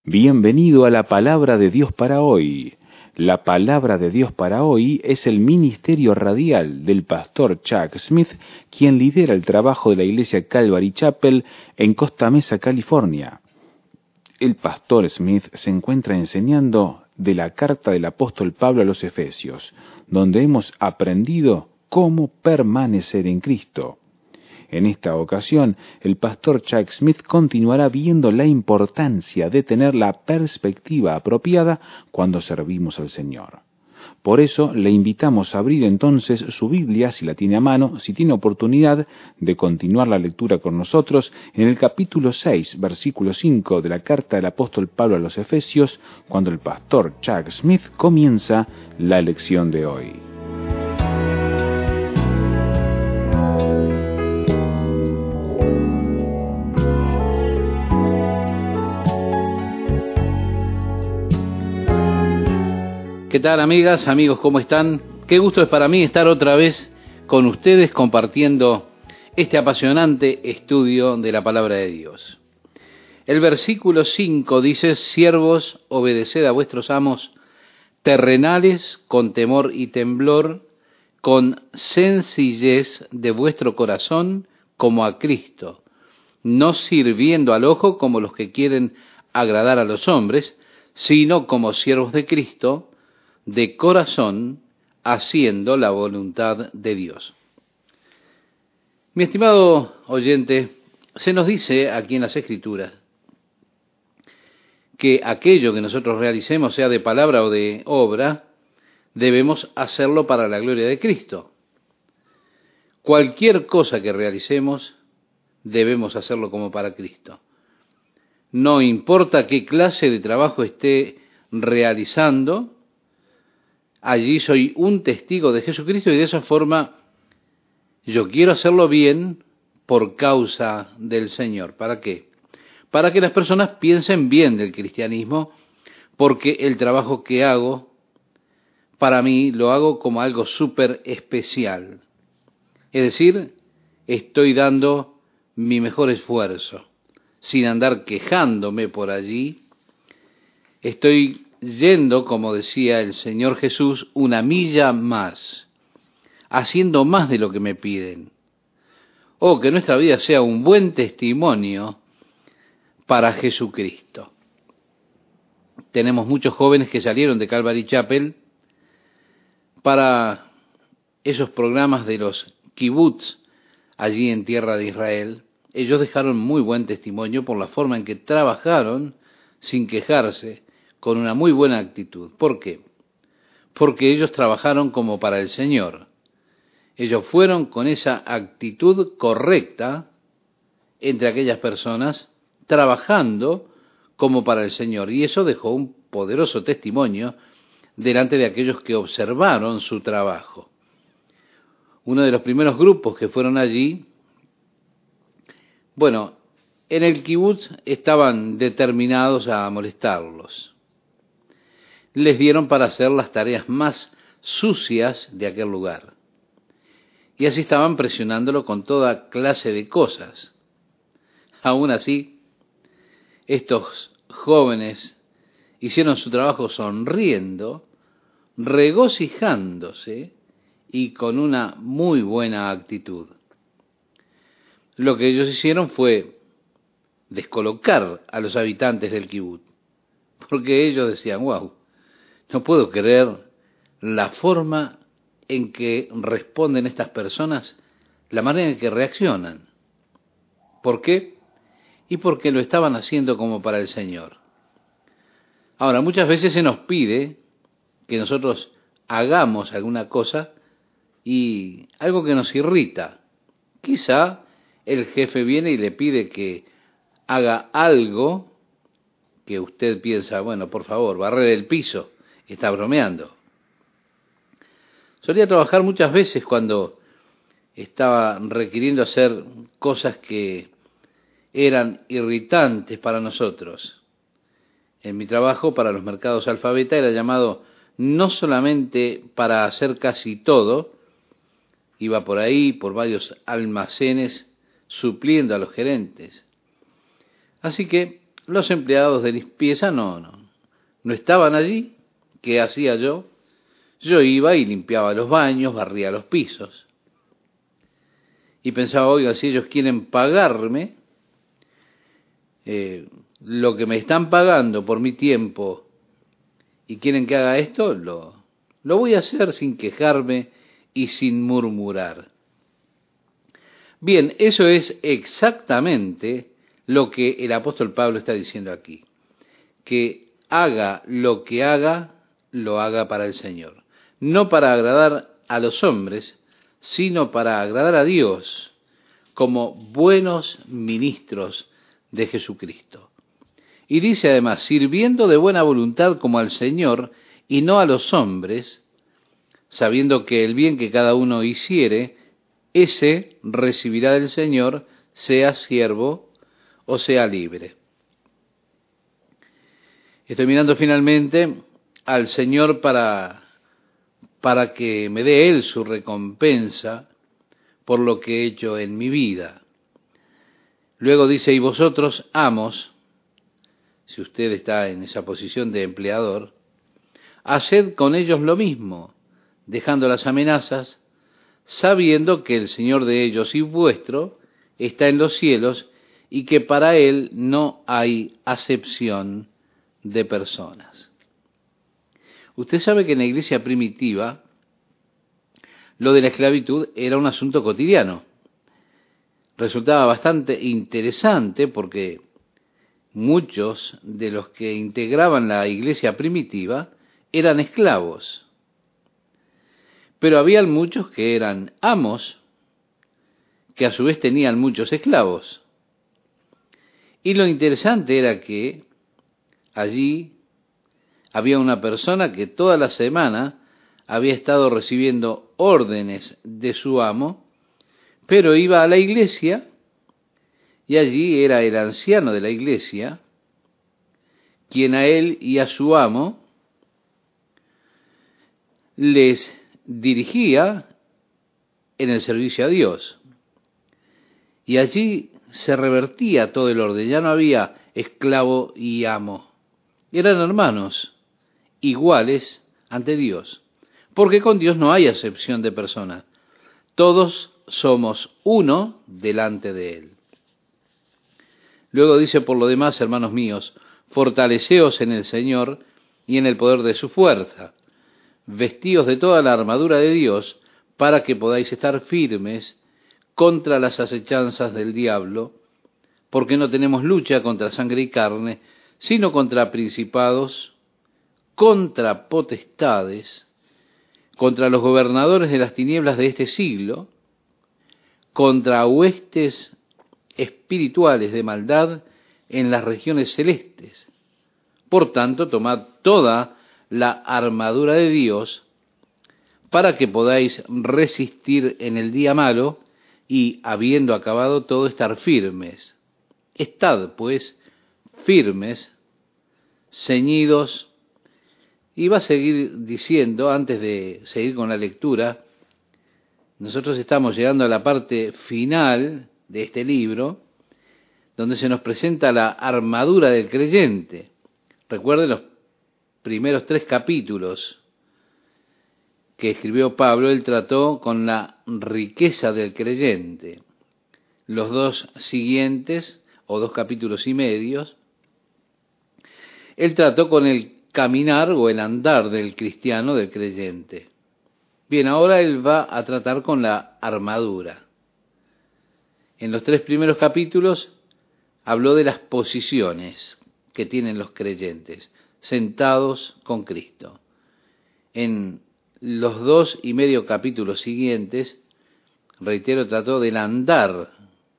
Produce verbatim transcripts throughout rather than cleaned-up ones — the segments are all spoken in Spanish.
Bienvenido a la Palabra de Dios para hoy. La Palabra de Dios para hoy es el ministerio radial del pastor Chuck Smith, quien lidera el trabajo de la iglesia Calvary Chapel en Costa Mesa, California. El pastor Smith se encuentra enseñando de la carta del apóstol Pablo a los Efesios, donde hemos aprendido cómo permanecer en Cristo. En esta ocasión, el pastor Chuck Smith continuará viendo la importancia de tener la perspectiva apropiada cuando servimos al Señor. Por eso le invitamos a abrir entonces su Biblia, si la tiene a mano, si tiene oportunidad de continuar la lectura con nosotros, en el capítulo seis, versículo cinco de la carta del apóstol Pablo a los Efesios, cuando el pastor Chuck Smith comienza la lección de hoy. ¿Qué tal, amigas, amigos? ¿Cómo están? Qué gusto es para mí estar otra vez con ustedes compartiendo este apasionante estudio de la Palabra de Dios. El versículo cinco dice: siervos, obedeced a vuestros amos terrenales con temor y temblor, con sencillez de vuestro corazón como a Cristo, no sirviendo al ojo como los que quieren agradar a los hombres, sino como siervos de Cristo, de corazón, haciendo la voluntad de Dios. Mi estimado oyente, se nos dice aquí en las Escrituras que aquello que nosotros realicemos, sea de palabra o de obra, debemos hacerlo para la gloria de Cristo. Cualquier cosa que realicemos, debemos hacerlo como para Cristo. No importa qué clase de trabajo esté realizando, allí soy un testigo de Jesucristo y de esa forma yo quiero hacerlo bien por causa del Señor. ¿Para qué? Para que las personas piensen bien del cristianismo, porque el trabajo que hago, para mí, lo hago como algo súper especial. Es decir, estoy dando mi mejor esfuerzo, sin andar quejándome por allí. Estoy yendo, como decía el Señor Jesús, una milla más, haciendo más de lo que me piden. Oh, que nuestra vida sea un buen testimonio para Jesucristo. Tenemos muchos jóvenes que salieron de Calvary Chapel para esos programas de los kibutz allí en tierra de Israel. Ellos dejaron muy buen testimonio por la forma en que trabajaron sin quejarse, con una muy buena actitud. ¿Por qué? Porque ellos trabajaron como para el Señor. Ellos fueron con esa actitud correcta entre aquellas personas, trabajando como para el Señor. Y eso dejó un poderoso testimonio delante de aquellos que observaron su trabajo. Uno de los primeros grupos que fueron allí, bueno, en el kibutz estaban determinados a molestarlos. Les dieron para hacer las tareas más sucias de aquel lugar. Y así estaban presionándolo con toda clase de cosas. Aún así, estos jóvenes hicieron su trabajo sonriendo, regocijándose y con una muy buena actitud. Lo que ellos hicieron fue descolocar a los habitantes del kibutz, porque ellos decían: wow, no puedo creer la forma en que responden estas personas, la manera en que reaccionan. ¿Por qué? Y porque lo estaban haciendo como para el Señor. Ahora, muchas veces se nos pide que nosotros hagamos alguna cosa y algo que nos irrita. Quizá el jefe viene y le pide que haga algo que usted piensa: bueno, por favor, barrer el piso. Está bromeando. Solía trabajar muchas veces cuando estaba requiriendo hacer cosas que eran irritantes para nosotros. En mi trabajo para los mercados Alfabeta era llamado no solamente para hacer casi todo, iba por ahí, por varios almacenes, supliendo a los gerentes. Así que los empleados de limpieza no, no, no estaban allí. ¿Qué hacía yo? Yo iba y limpiaba los baños, barría los pisos. Y pensaba, oiga, si ellos quieren pagarme eh, lo que me están pagando por mi tiempo y quieren que haga esto, lo, lo voy a hacer sin quejarme y sin murmurar. Bien, eso es exactamente lo que el apóstol Pablo está diciendo aquí. Que haga lo que haga, lo haga para el Señor. No para agradar a los hombres, sino para agradar a Dios, como buenos ministros de Jesucristo. Y dice además, sirviendo de buena voluntad como al Señor y no a los hombres, sabiendo que el bien que cada uno hiciere, ese recibirá del Señor, sea siervo o sea libre. Estoy mirando finalmente al Señor para, para que me dé Él su recompensa por lo que he hecho en mi vida. Luego dice, y vosotros, amos, si usted está en esa posición de empleador, haced con ellos lo mismo, dejando las amenazas, sabiendo que el Señor de ellos y vuestro está en los cielos y que para Él no hay acepción de personas. Usted sabe que en la iglesia primitiva lo de la esclavitud era un asunto cotidiano. Resultaba bastante interesante porque muchos de los que integraban la iglesia primitiva eran esclavos. Pero habían muchos que eran amos, que a su vez tenían muchos esclavos. Y lo interesante era que allí había una persona que toda la semana había estado recibiendo órdenes de su amo, pero iba a la iglesia y allí era el anciano de la iglesia quien a él y a su amo les dirigía en el servicio a Dios. Y allí se revertía todo el orden, ya no había esclavo y amo. Eran hermanos iguales ante Dios, porque con Dios no hay acepción de persona. Todos somos uno delante de Él. Luego dice, por lo demás, hermanos míos, fortaleceos en el Señor y en el poder de su fuerza. Vestíos de toda la armadura de Dios para que podáis estar firmes contra las acechanzas del diablo, porque no tenemos lucha contra sangre y carne, sino contra principados, contra potestades, contra los gobernadores de las tinieblas de este siglo, contra huestes espirituales de maldad en las regiones celestes. Por tanto, tomad toda la armadura de Dios para que podáis resistir en el día malo y, habiendo acabado todo, estar firmes. Estad, pues, firmes, ceñidos. Y va a seguir diciendo, antes de seguir con la lectura, nosotros estamos llegando a la parte final de este libro, donde se nos presenta la armadura del creyente. Recuerden los primeros tres capítulos que escribió Pablo, él trató con la riqueza del creyente. Los dos siguientes, o dos capítulos y medios, él trató con el caminar o el andar del cristiano, del creyente. Bien, ahora él va a tratar con la armadura. En los tres primeros capítulos habló de las posiciones que tienen los creyentes, sentados con Cristo. En los dos y medio capítulos siguientes, reitero, trató del andar,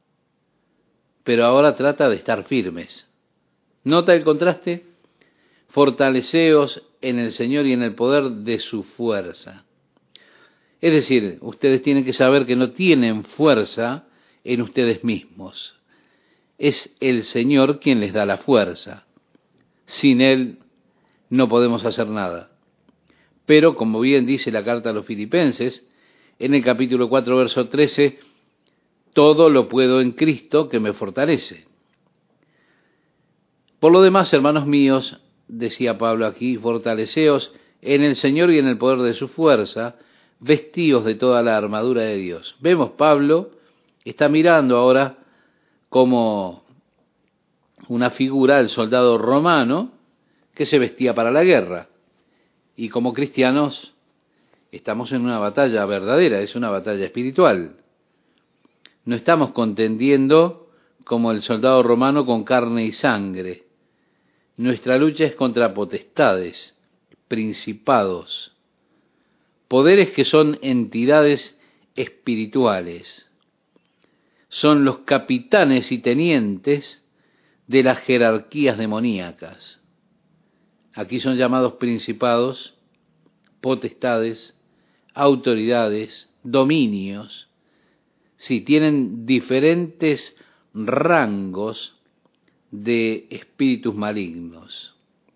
pero ahora trata de estar firmes. ¿Nota el contraste? Fortaleceos en el Señor y en el poder de su fuerza. Es decir, ustedes tienen que saber que no tienen fuerza en ustedes mismos. Es el Señor quien les da la fuerza. Sin Él no podemos hacer nada. Pero, como bien dice la carta a los Filipenses, en el capítulo cuatro, verso trece, todo lo puedo en Cristo que me fortalece. Por lo demás, hermanos míos, decía Pablo aquí, fortaleceos en el Señor y en el poder de su fuerza, vestíos de toda la armadura de Dios. Vemos, Pablo está mirando ahora como una figura del soldado romano que se vestía para la guerra. Y como cristianos estamos en una batalla verdadera, es una batalla espiritual. No estamos contendiendo como el soldado romano con carne y sangre. Nuestra lucha es contra potestades, principados, poderes que son entidades espirituales. Son los capitanes y tenientes de las jerarquías demoníacas. Aquí son llamados principados, potestades, autoridades, dominios. Sí, tienen diferentes rangos de espíritus malignos.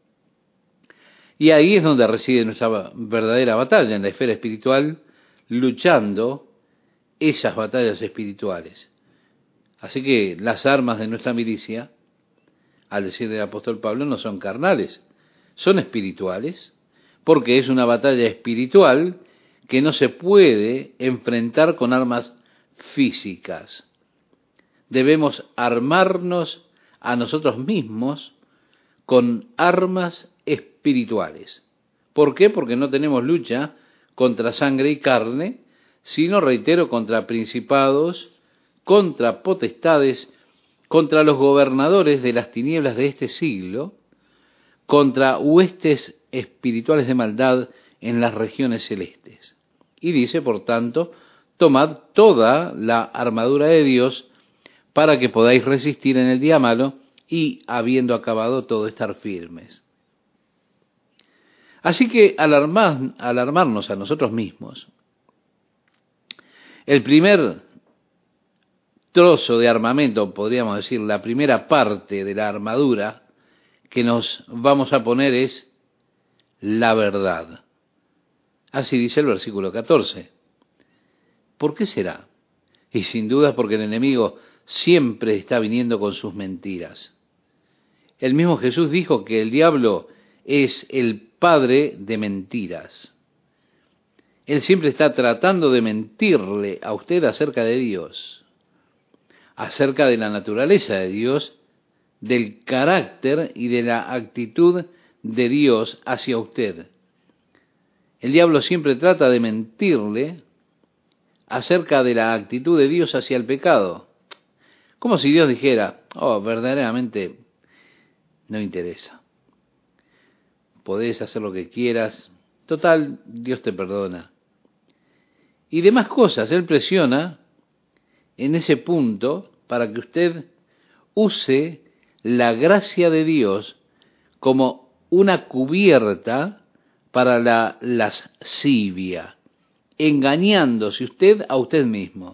Y ahí es donde reside nuestra verdadera batalla, en la esfera espiritual, luchando esas batallas espirituales. Así que las armas de nuestra milicia, al decir del apóstol Pablo, no son carnales, son espirituales, porque es una batalla espiritual que no se puede enfrentar con armas físicas. Debemos armarnos a nosotros mismos con armas espirituales. ¿Por qué? Porque no tenemos lucha contra sangre y carne, sino, reitero, contra principados, contra potestades, contra los gobernadores de las tinieblas de este siglo, contra huestes espirituales de maldad en las regiones celestes. Y dice, por tanto, tomad toda la armadura de Dios para que podáis resistir en el día malo y, habiendo acabado todo, estar firmes. Así que al, armar, al armarnos a nosotros mismos, el primer trozo de armamento, podríamos decir, la primera parte de la armadura que nos vamos a poner es la verdad. Así dice el versículo catorce. ¿Por qué será? Y sin duda porque el enemigo siempre está viniendo con sus mentiras. El mismo Jesús dijo que el diablo es el padre de mentiras. Él siempre está tratando de mentirle a usted acerca de Dios, acerca de la naturaleza de Dios, del carácter y de la actitud de Dios hacia usted. El diablo siempre trata de mentirle acerca de la actitud de Dios hacia el pecado. Como si Dios dijera, oh, verdaderamente no interesa. Podés hacer lo que quieras, total, Dios te perdona. Y demás cosas, Él presiona en ese punto para que usted use la gracia de Dios como una cubierta para la lascivia, engañándose usted a usted mismo.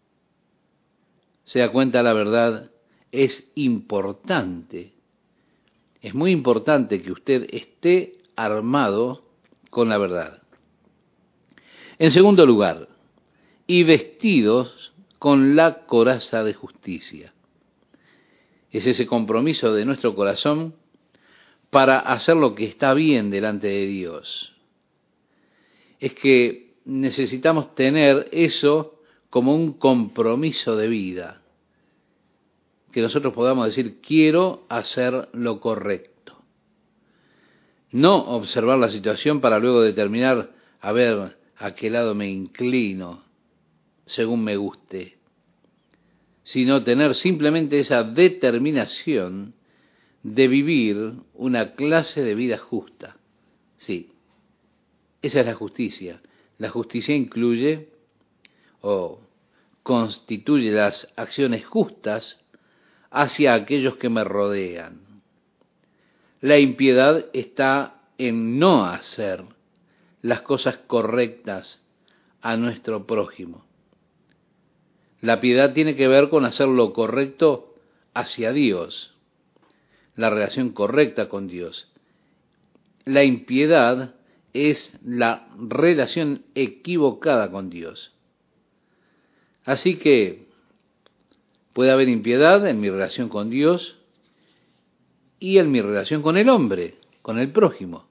Se da cuenta, la verdad es importante. Es muy importante que usted esté armado con la verdad. En segundo lugar, y vestidos con la coraza de justicia. Es ese compromiso de nuestro corazón para hacer lo que está bien delante de Dios. Es que necesitamos tener eso como un compromiso de vida. Que nosotros podamos decir, quiero hacer lo correcto. No observar la situación para luego determinar, a ver, a qué lado me inclino, según me guste. Sino tener simplemente esa determinación de vivir una clase de vida justa. Sí, esa es la justicia. La justicia incluye o constituye las acciones justas hacia aquellos que me rodean. La impiedad está en no hacer las cosas correctas a nuestro prójimo. La piedad tiene que ver con hacer lo correcto hacia Dios, la relación correcta con Dios. La impiedad es la relación equivocada con Dios. Así que puede haber impiedad en mi relación con Dios y en mi relación con el hombre, con el prójimo.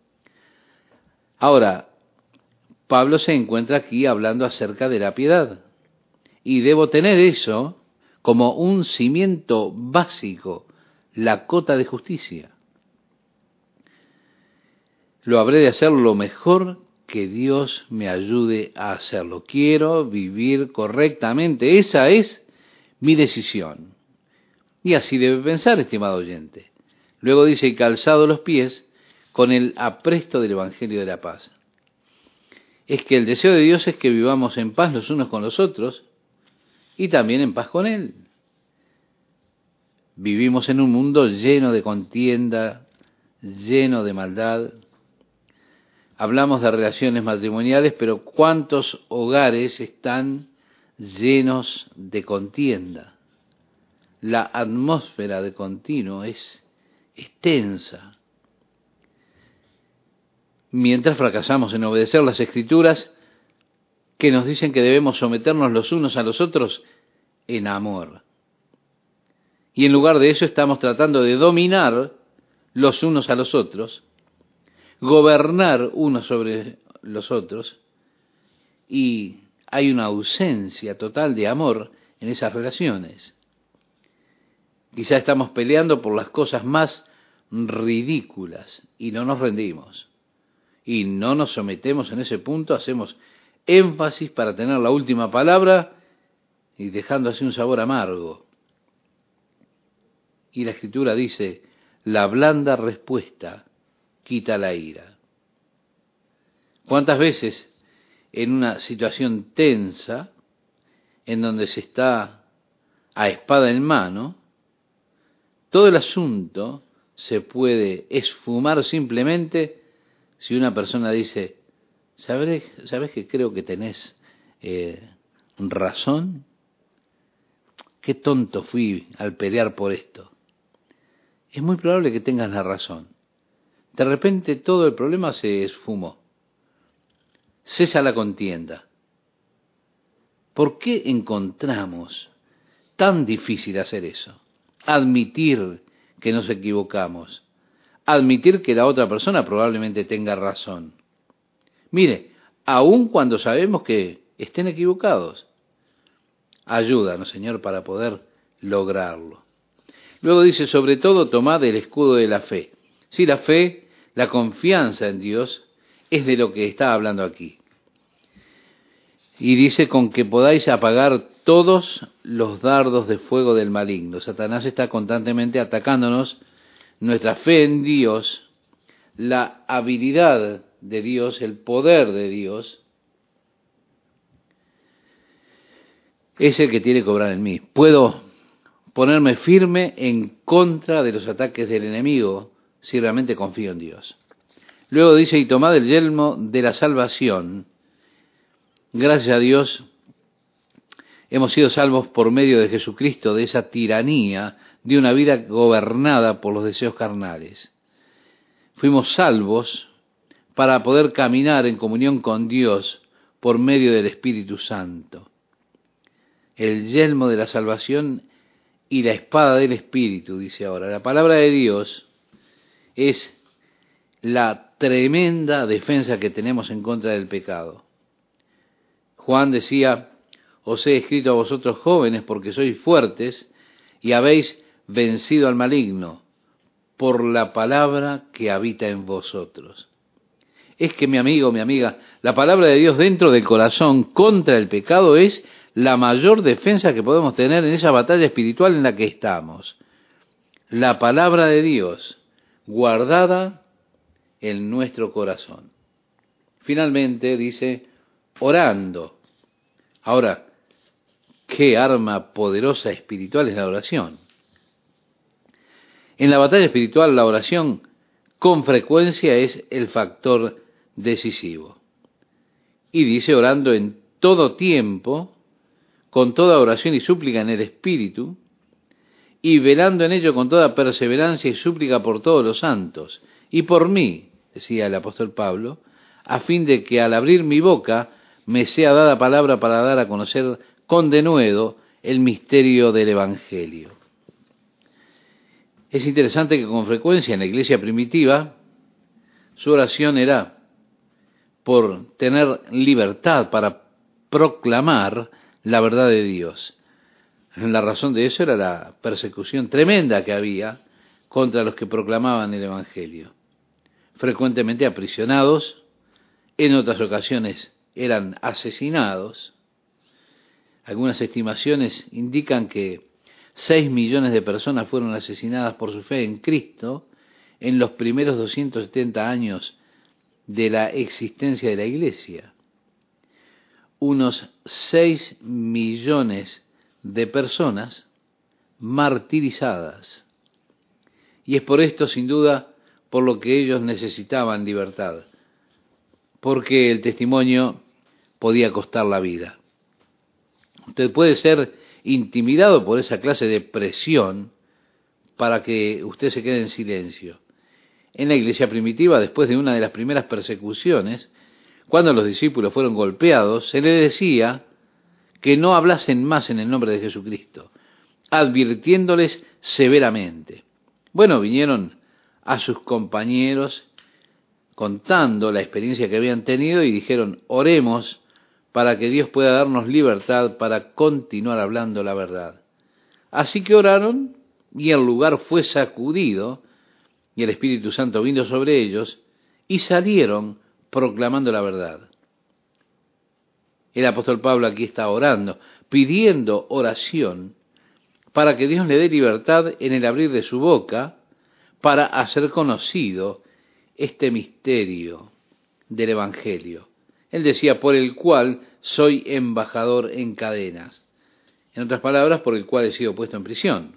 Ahora, Pablo se encuentra aquí hablando acerca de la piedad, y debo tener eso como un cimiento básico, la cota de justicia. Lo habré de hacer lo mejor que Dios me ayude a hacerlo. Quiero vivir correctamente, esa es mi decisión. Y así debe pensar, estimado oyente. Luego dice, y calzado los pies con el apresto del Evangelio de la paz. Es que el deseo de Dios es que vivamos en paz los unos con los otros y también en paz con Él. Vivimos en un mundo lleno de contienda, lleno de maldad. Hablamos de relaciones matrimoniales, pero ¿cuántos hogares están llenos de contienda? La atmósfera de continuo es, es tensa. Mientras fracasamos en obedecer las Escrituras que nos dicen que debemos someternos los unos a los otros en amor. Y en lugar de eso estamos tratando de dominar los unos a los otros, gobernar unos sobre los otros, y hay una ausencia total de amor en esas relaciones. Quizá estamos peleando por las cosas más ridículas y no nos rendimos. Y no nos sometemos en ese punto, hacemos énfasis para tener la última palabra y dejando así un sabor amargo. Y la Escritura dice, la blanda respuesta quita la ira. ¿Cuántas veces en una situación tensa, en donde se está a espada en mano, todo el asunto se puede esfumar simplemente si una persona dice, ¿sabes, ¿sabes que creo que tenés eh, razón? Qué tonto fui al pelear por esto. Es muy probable que tengas la razón. De repente todo el problema se esfumó. Cesa la contienda. ¿Por qué encontramos tan difícil hacer eso? Admitir que nos equivocamos. Admitir que la otra persona probablemente tenga razón. Mire, aun cuando sabemos que estén equivocados, ayúdanos, Señor, para poder lograrlo. Luego dice, sobre todo, tomad el escudo de la fe. Sí, la fe, la confianza en Dios, es de lo que está hablando aquí. Y dice, con que podáis apagar todos los dardos de fuego del maligno. Satanás está constantemente atacándonos nuestra fe en Dios, la habilidad de Dios, el poder de Dios, es el que tiene que obrar en mí. Puedo ponerme firme en contra de los ataques del enemigo si realmente confío en Dios. Luego dice, y tomad el yelmo de la salvación. Gracias a Dios hemos sido salvos por medio de Jesucristo, de esa tiranía, de una vida gobernada por los deseos carnales. Fuimos salvos para poder caminar en comunión con Dios por medio del Espíritu Santo. El yelmo de la salvación y la espada del Espíritu, dice ahora. La palabra de Dios es la tremenda defensa que tenemos en contra del pecado. Juan decía, os he escrito a vosotros jóvenes porque sois fuertes y habéis vencido al maligno por la palabra que habita en vosotros. Es que, mi amigo, mi amiga, la palabra de Dios dentro del corazón contra el pecado es la mayor defensa que podemos tener en esa batalla espiritual en la que estamos. La palabra de Dios guardada en nuestro corazón. Finalmente dice, orando. Ahora, qué arma poderosa espiritual es la oración. En la batalla espiritual, la oración con frecuencia es el factor decisivo. Y dice, orando en todo tiempo, con toda oración y súplica en el Espíritu, y velando en ello con toda perseverancia y súplica por todos los santos, y por mí, decía el apóstol Pablo, a fin de que al abrir mi boca me sea dada palabra para dar a conocer con denuedo el misterio del Evangelio. Es interesante que con frecuencia en la iglesia primitiva su oración era por tener libertad para proclamar la verdad de Dios. La razón de eso era la persecución tremenda que había contra los que proclamaban el Evangelio. Frecuentemente aprisionados, en otras ocasiones eran asesinados. Algunas estimaciones indican que seis millones de personas fueron asesinadas por su fe en Cristo en los primeros doscientos setenta años de la existencia de la Iglesia. Unos seis millones de personas martirizadas. Y es por esto, sin duda, por lo que ellos necesitaban libertad, porque el testimonio podía costar la vida. Usted puede ser intimidado por esa clase de presión para que usted se quede en silencio. En la iglesia primitiva, después de una de las primeras persecuciones, cuando los discípulos fueron golpeados, se les decía que no hablasen más en el nombre de Jesucristo, advirtiéndoles severamente. Bueno, vinieron a sus compañeros contando la experiencia que habían tenido y dijeron, oremos para que Dios pueda darnos libertad para continuar hablando la verdad. Así que oraron y el lugar fue sacudido y el Espíritu Santo vino sobre ellos y salieron proclamando la verdad. El apóstol Pablo aquí está orando, pidiendo oración para que Dios le dé libertad en el abrir de su boca para hacer conocido este misterio del Evangelio. Él decía, por el cual soy embajador en cadenas. En otras palabras, por el cual he sido puesto en prisión.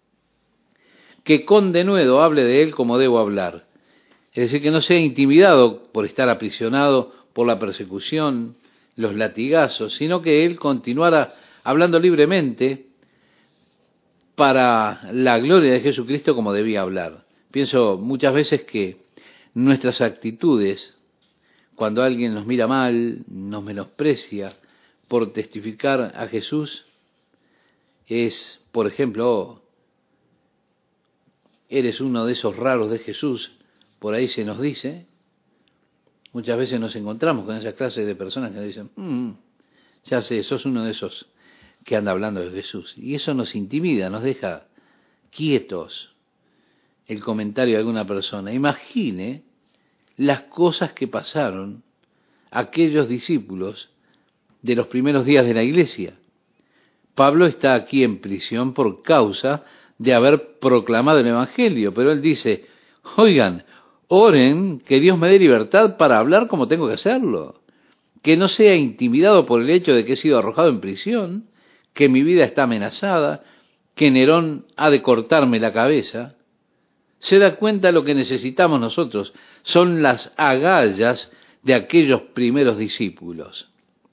Que con denuedo hable de él como debo hablar. Es decir, que no sea intimidado por estar aprisionado por la persecución, los latigazos, sino que él continuara hablando libremente para la gloria de Jesucristo como debía hablar. Pienso muchas veces que nuestras actitudes, cuando alguien nos mira mal, nos menosprecia por testificar a Jesús, es, por ejemplo, oh, eres uno de esos raros de Jesús, por ahí se nos dice. Muchas veces nos encontramos con esa clase de personas que nos dicen, mm, ya sé, sos uno de esos que anda hablando de Jesús. Y eso nos intimida, nos deja quietos el comentario de alguna persona. Imagine las cosas que pasaron aquellos discípulos de los primeros días de la iglesia. Pablo está aquí en prisión por causa de haber proclamado el Evangelio, pero él dice, oigan, oren que Dios me dé libertad para hablar como tengo que hacerlo, que no sea intimidado por el hecho de que he sido arrojado en prisión, que mi vida está amenazada, que Nerón ha de cortarme la cabeza. Se da cuenta lo que necesitamos nosotros, son las agallas de aquellos primeros discípulos.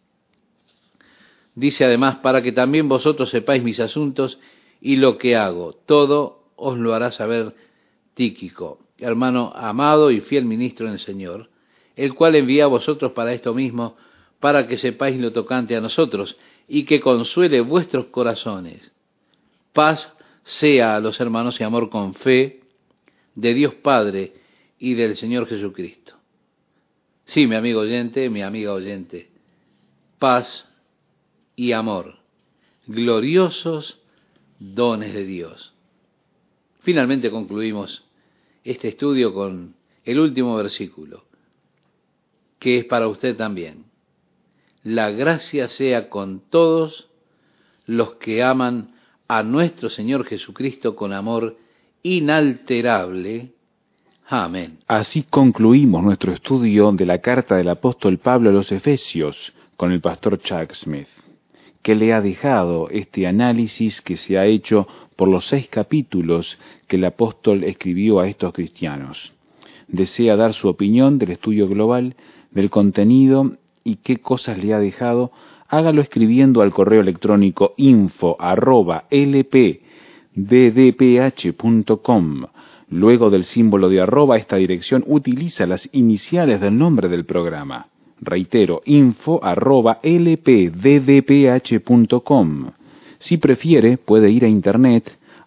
Dice además, para que también vosotros sepáis mis asuntos y lo que hago, todo os lo hará saber Tíquico, hermano amado y fiel ministro en el Señor, el cual envía a vosotros para esto mismo, para que sepáis lo tocante a nosotros, y que consuele vuestros corazones. Paz sea a los hermanos y amor con fe, de Dios Padre y del Señor Jesucristo. Sí, mi amigo oyente, mi amiga oyente, paz y amor, gloriosos dones de Dios. Finalmente concluimos este estudio con el último versículo, que es para usted también. La gracia sea con todos los que aman a nuestro Señor Jesucristo con amor inalterable. Amén. Así concluimos nuestro estudio de la carta del apóstol Pablo a los Efesios con el pastor Chuck Smith, que le ha dejado este análisis que se ha hecho por los seis capítulos que el apóstol escribió a estos cristianos. Desea dar su opinión del estudio global, del contenido y qué cosas le ha dejado. Hágalo escribiendo al correo electrónico info arroba lp d d p h punto com. Luego del símbolo de arroba, esta dirección utiliza las iniciales del nombre del programa. Reitero, info arroba lp d d p h punto com. Si prefiere, puede ir a internet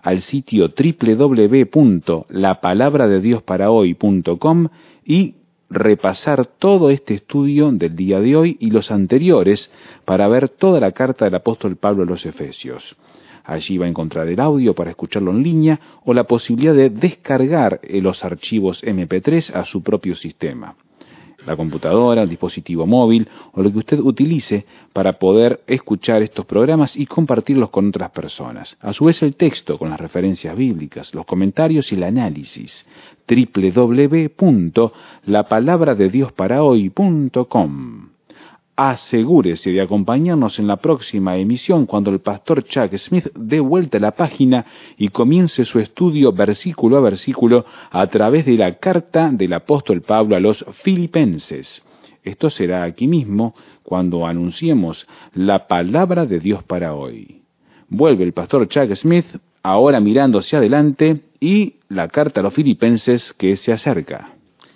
al sitio doble u doble u doble u punto la palabra de dios para hoy punto com y repasar todo este estudio del día de hoy y los anteriores para ver toda la carta del apóstol Pablo a los Efesios. Allí va a encontrar el audio para escucharlo en línea o la posibilidad de descargar los archivos eme pe tres a su propio sistema. La computadora, el dispositivo móvil o lo que usted utilice para poder escuchar estos programas y compartirlos con otras personas. A su vez el texto con las referencias bíblicas, los comentarios y el análisis. doble u doble u doble u punto la palabra de dios para hoy punto com. Asegúrese de acompañarnos en la próxima emisión cuando el pastor Chuck Smith dé vuelta a la página y comience su estudio versículo a versículo a través de la carta del apóstol Pablo a los Filipenses. Esto será aquí mismo cuando anunciemos la palabra de Dios para hoy. Vuelve el pastor Chuck Smith, ahora mirando hacia adelante, y la carta a los Filipenses que se acerca.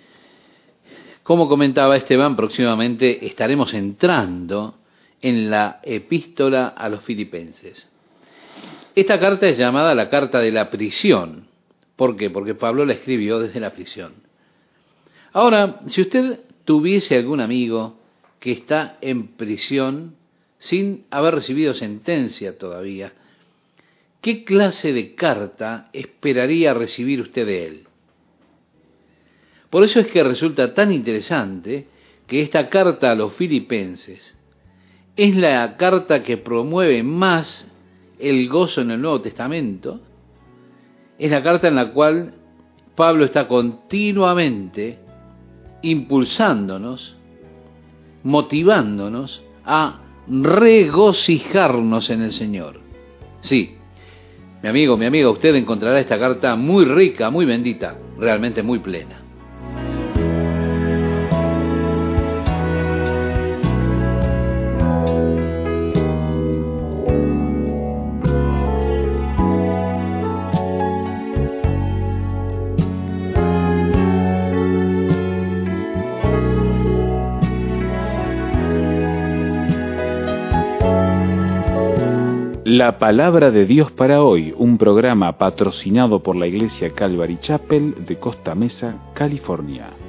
Como comentaba Esteban, próximamente estaremos entrando en la epístola a los Filipenses. Esta carta es llamada la carta de la prisión. ¿Por qué? Porque Pablo la escribió desde la prisión. Ahora, si usted tuviese algún amigo que está en prisión sin haber recibido sentencia todavía, ¿qué clase de carta esperaría recibir usted de él? Por eso es que resulta tan interesante que esta carta a los Filipenses es la carta que promueve más el gozo en el Nuevo Testamento. Es la carta en la cual Pablo está continuamente impulsándonos, motivándonos a regocijarnos en el Señor. Sí, mi amigo, mi amiga, usted encontrará esta carta muy rica, muy bendita, realmente muy plena. La palabra de Dios para hoy, un programa patrocinado por la Iglesia Calvary Chapel de Costa Mesa, California.